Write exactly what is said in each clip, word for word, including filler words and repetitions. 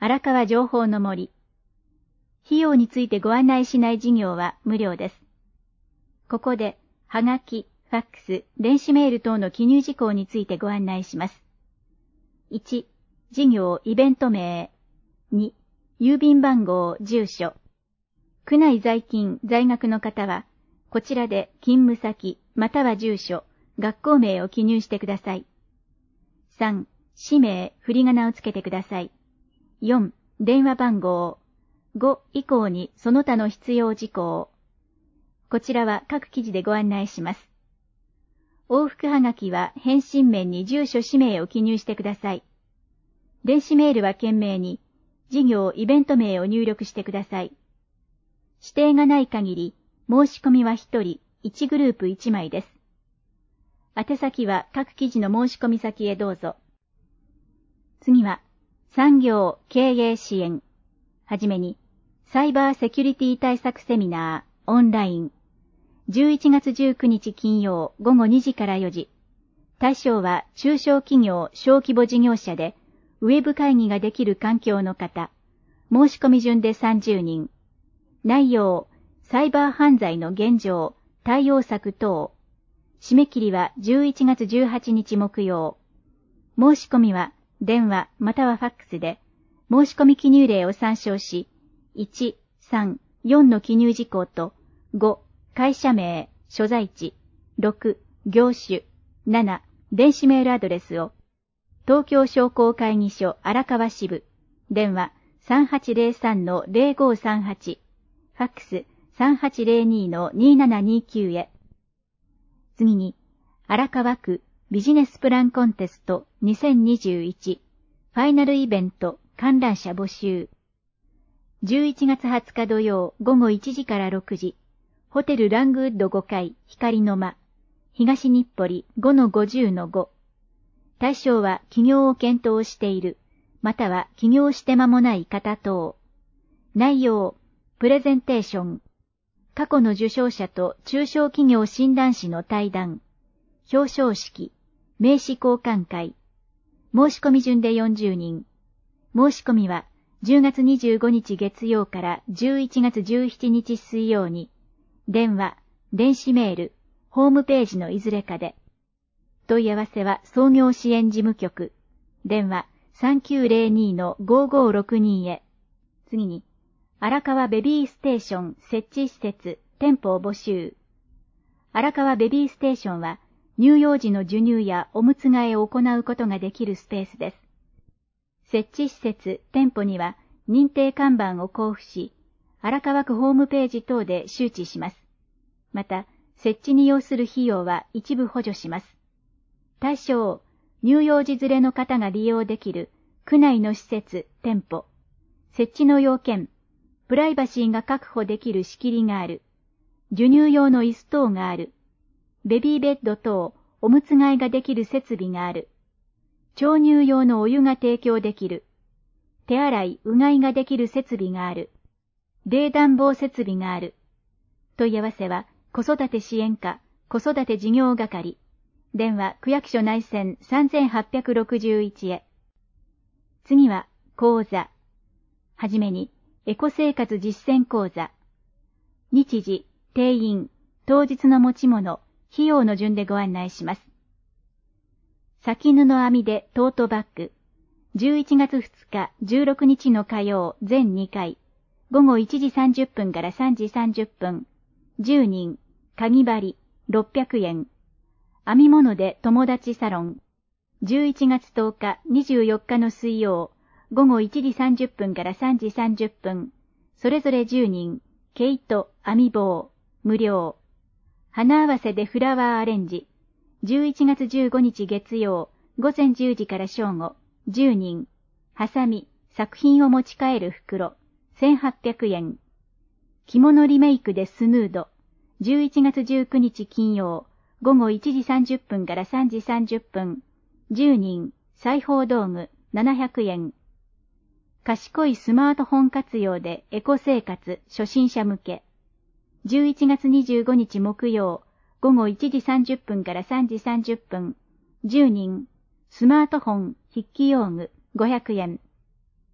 荒川情報の森。費用についてご案内しない事業は無料です。ここで、はがき、ファックス、電子メール等の記入事項についてご案内します。いち、事業イベント名。に、郵便番号、住所。区内在勤、在学の方は、こちらで勤務先、または住所、学校名を記入してください。さん、氏名、振り仮名をつけてください。よん、電話番号。ご以降にその他の必要事項。こちらは各記事でご案内します。往復はがきは返信面に住所氏名を記入してください。電子メールは件名に事業イベント名を入力してください。指定がない限り申し込みはひとりいちグループいちまいです。宛先は各記事の申し込み先へどうぞ。次は産業経営支援。はじめにサイバーセキュリティ対策セミナーオンライン。じゅういちがつじゅうくにち金曜午後にじからよじ。対象は中小企業小規模事業者でウェブ会議ができる環境の方。申し込み順でさんじゅうにん。内容、サイバー犯罪の現状、対応策等。締め切りはじゅういちがつじゅうはちにち木曜。申し込みは電話またはファックスで、申し込み記入例を参照し、いち、さん、よんの記入事項と、ご、会社名、所在地、ろく、業種、なな、電子メールアドレスを、東京商工会議所荒川支部、電話 さんはちゼロさんのゼロごさんはち、ファックス さんはちゼロにのにななにきゅう へ。次に、荒川区ビジネスプランコンテストにせんにじゅういちファイナルイベント観覧者募集。じゅういちがつはつか土曜午後いちじからろくじ、ホテルラングウッドごかい光の間、東日暮里 ごのごじゅうのご。対象は起業を検討している、または起業して間もない方等。内容、プレゼンテーション、過去の受賞者と中小企業診断士の対談、表彰式、名刺交換会。申し込み順でよんじゅうにん。申し込みはじゅうがつにじゅうごにち月曜からじゅういちがつじゅうしちにち水曜に、電話、電子メール、ホームページのいずれかで。問い合わせは創業支援事務局、電話 さんきゅうゼロにのごごろくに へ。次に、荒川ベビーステーション設置施設、店舗を募集。荒川ベビーステーションは、乳幼児の授乳やおむつ替えを行うことができるスペースです。設置施設、店舗には認定看板を交付し、荒川区ホームページ等で周知します。また、設置に要する費用は一部補助します。対象、乳幼児連れの方が利用できる区内の施設、店舗。設置の要件、プライバシーが確保できる仕切りがある。授乳用の椅子等がある。ベビーベッド等、おむつ替えができる設備がある。調乳用のお湯が提供できる。手洗い、うがいができる設備がある。冷暖房設備がある。問い合わせは、子育て支援課、子育て事業係。電話、区役所内線さんはっぴゃくろくじゅういちへ。次は、講座。はじめに、エコ生活実践講座。日時、定員、当日の持ち物、費用の順でご案内します。先布編みでトートバッグ。じゅういちがつふつか、じゅうろくにちの火曜、全にかい。午後いちじさんじゅっぷんからさんじさんじゅっぷん。じゅうにん、かぎ針、ろっぴゃくえん。編み物で友達サロン。じゅういちがつとおか、にじゅうよっかの水曜、午後いちじさんじゅっぷんからさんじさんじゅっぷん。それぞれじゅうにん、毛糸、編み棒、無料。花合わせでフラワーアレンジ。じゅういちがつじゅうごにち月曜、午前じゅうじから正午、じゅうにん。ハサミ、作品を持ち帰る袋、せんはっぴゃくえん。着物リメイクでスヌード。じゅういちがつじゅうくにち金曜、午後いちじさんじゅっぷんからさんじさんじゅっぷん。じゅうにん、裁縫道具、ななひゃくえん。賢いスマートフォン活用でエコ生活初心者向け。じゅういちがつにじゅうごにち木曜、午後いちじさんじゅっぷんからさんじさんじゅっぷん。じゅうにん、スマートフォン筆記用具ごひゃくえん。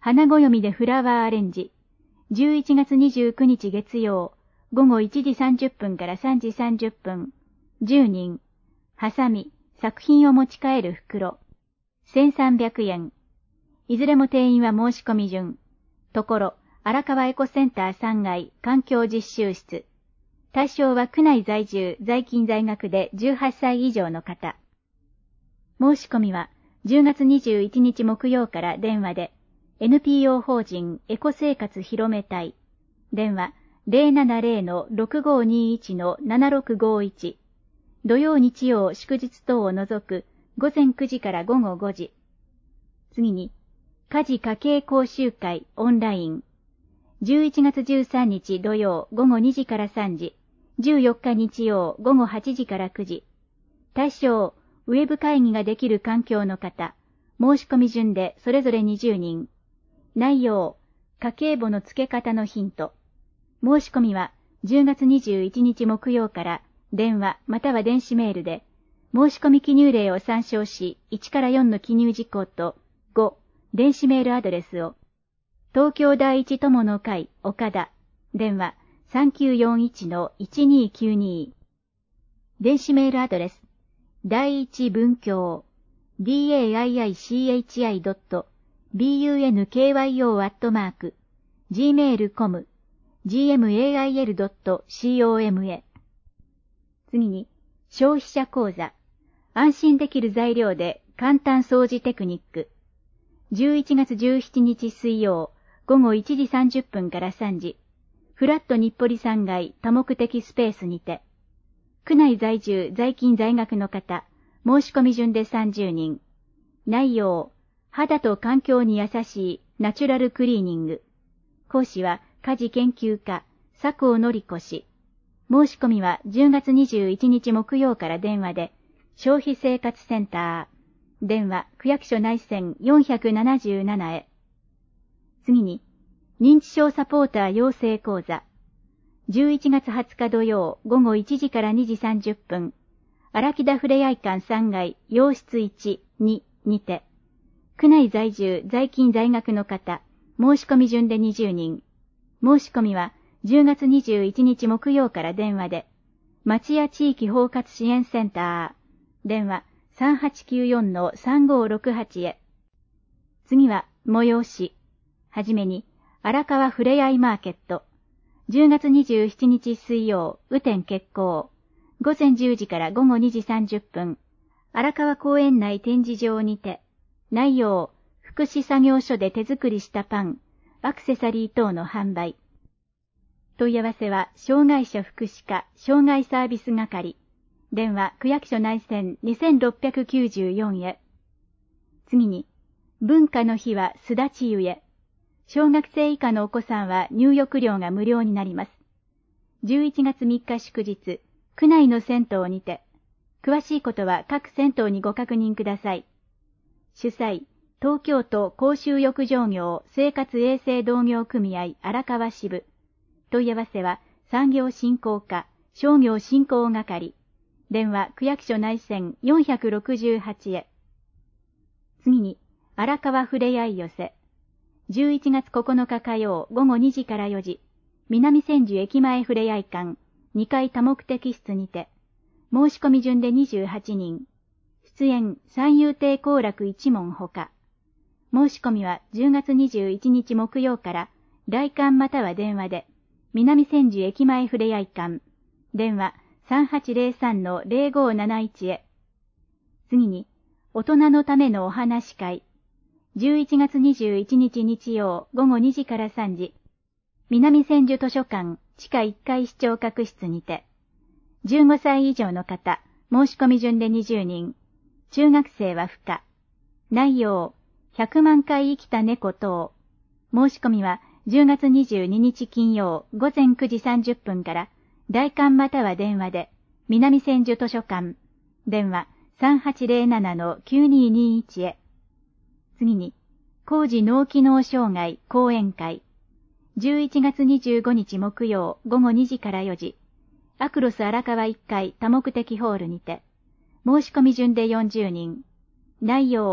花暦でフラワーアレンジ。じゅういちがつにじゅうくにち月曜、ごごいちじさんじゅっぷんからさんじさんじゅっぷん。じゅうにん。ハサミ、作品を持ち帰る袋。せんさんびゃくえん。いずれも定員は申し込み順。ところ、荒川エコセンターさんがい環境実習室。対象は区内在住、在勤在学でじゅうはっさい以上の方。申し込みはじゅうがつにじゅういちにち木曜から電話で、エヌピーオー 法人エコ生活広め隊。電話 ゼロななゼロ ろくごにいち ななろくごいち。土曜日曜祝日等を除くごぜんくじからごごごじ。次に、家事家計講習会オンライン。じゅういちがつじゅうさんにち土曜ごごにじからさんじ。じゅうよっか日曜ごごはちじからくじ。対象、ウェブ会議ができる環境の方。申し込み順でそれぞれにじゅうにん。内容、家計簿の付け方のヒント。申し込みはじゅうがつにじゅういちにち木曜から電話または電子メールで、申し込み記入例を参照しいちからよんの記入事項とご、電子メールアドレスを。東京第一友の会岡田。電話 さんきゅうよんいちのいちにきゅうに。電子メールアドレス。第一文教 ディーエーアイアイシーエイチアイドットビーユーエヌケーワイオー アットマーク ジーメールドットコム ジーエムエーアイエルドットコム 次に、消費者講座。安心できる材料で簡単掃除テクニック。じゅういちがつじゅうしちにち水曜、ごごいちじさんじゅっぷんからさんじ。フラット日暮里さんがい多目的スペースにて。区内在住、在勤在学の方、申し込み順でさんじゅうにん。内容、肌と環境に優しいナチュラルクリーニング。講師は家事研究家、佐藤典子氏。申し込みはじゅうがつにじゅういちにち木曜から電話で、消費生活センター、電話区役所内線よんひゃくななじゅうななへ。次に、認知症サポーター養成講座。じゅういちがつはつか土曜ごごいちじからにじさんじゅっぷん、荒木田ふれあい館さんがい洋室いち、ににて、区内在住、在勤在学の方、申し込み順でにじゅうにん。申し込みはじゅうがつにじゅういちにち木曜から電話で、町や地域包括支援センター、電話 さんはちきゅうよんのさんごろくはち へ。次は、催し。はじめに、荒川ふれあいマーケット。じゅうがつにじゅうしちにち水曜、雨天決行。ごぜんじゅうじからごごにじさんじゅっぷん。荒川公園内展示場にて。内容、福祉作業所で手作りしたパン、アクセサリー等の販売。問い合わせは、障害者福祉課、障害サービス係。電話、区役所内線にせんろっぴゃくきゅうじゅうよんへ。次に、文化の日はすだち湯へ。小学生以下のお子さんは入浴料が無料になります。じゅういちがつみっか祝日、区内の銭湯にて。詳しいことは各銭湯にご確認ください。主催、東京都公衆浴場業生活衛生同業組合荒川支部。問い合わせは産業振興課、商業振興係。電話、区役所内線よんひゃくろくじゅうはちへ。次に、荒川ふれあい寄せ。じゅういちがつここのか火曜ごごにじからよじ、南千住駅前ふれあい館、にかい多目的室にて、申し込み順でにじゅうはちにん、出演三遊亭好楽一門ほか。申し込みはじゅうがつにじゅういちにち木曜から来館または電話で、南千住駅前ふれあい館、電話 さんはちゼロさんのゼロごなないち へ。次に、大人のためのお話会。じゅういちがつにじゅういちにち日曜ごごにじからさんじ、南千住図書館地下いっかい視聴覚室にて、じゅうごさい以上の方、申し込み順でにじゅうにん、中学生は不可。内容、ひゃくまんかい生きた猫等。申し込みはじゅうがつにじゅうににち金曜ごぜんくじさんじゅっぷんから来館または電話で、南千住図書館、電話 さんはちゼロななのきゅうににいち へ。次に、高次脳機能障害講演会。じゅういちがつにじゅうごにち木曜ごごにじからよじ、アクロス荒川いっかい多目的ホールにて、申し込み順でよんじゅうにん。内容、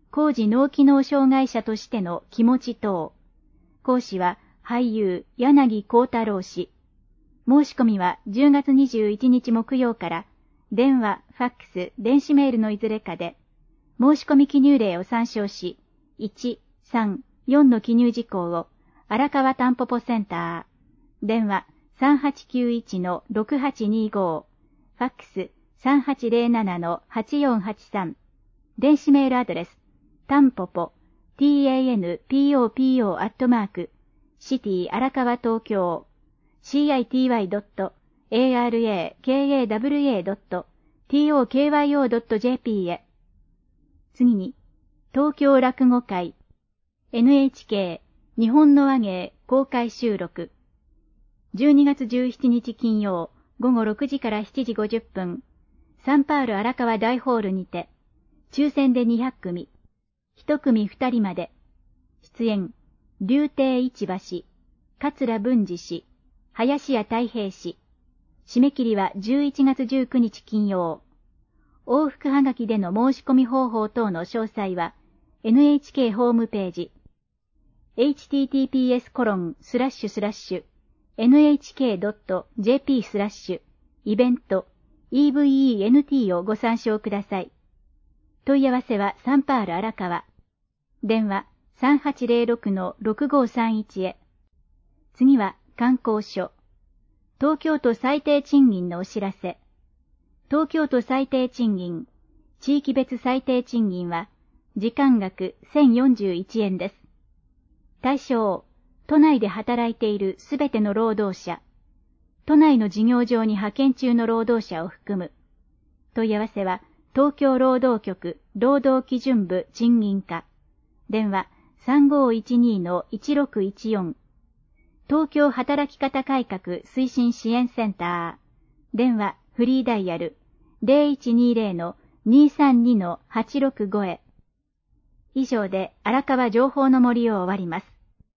高次脳機能障害者としての気持ち等。講師は俳優柳光太郎氏。申し込みはじゅうがつにじゅういちにち木曜から電話、ファックス、電子メールのいずれかで、申し込み記入例を参照し、いち、さん、よんの記入事項を荒川たんぽぽセンター、電話 さんはちきゅういちのろくはちにご、ファックス さんはちゼロななのはちよんはちさん、電子メールアドレス、たんぽぽ、tanpopo アットマーク、シティ荒川東京、city.arakawa.tokyo.jp へ。次に、東京落語会、エヌエイチケー 日本の話芸公開収録。じゅうにがつじゅうしちにち金曜、午後ろくじからしちじごじゅっぷん、サンパウロ荒川大ホールにて、抽選でにひゃくくみ、いち組ふたりまで。出演、竜亭市橋、桂文治氏、林家太平氏。締め切りはじゅういちがつじゅうくにち金曜。往復はがきでの申し込み方法等の詳細は エヌエイチケー ホームページ エイチティーティーピーエスコロンスラッシュスラッシュエヌエイチケードットジェーピースラッシュイベント イーブイイーエヌティー をご参照ください。問い合わせはサンパウロ荒川。電話 さんはちゼロろくのろくごさんいち へ。次は観光所。東京都最低賃金のお知らせ。東京都最低賃金、地域別最低賃金は、時間額せんよんじゅういちえんです。対象、都内で働いているすべての労働者、都内の事業場に派遣中の労働者を含む。問い合わせは、東京労働局労働基準部賃金課。電話 さんごいちにのいちろくいちよん。東京働き方改革推進支援センター。電話フリーダイヤル ゼロいちにゼロのにさんにのはちろくご へ。以上で荒川情報の森を終わります。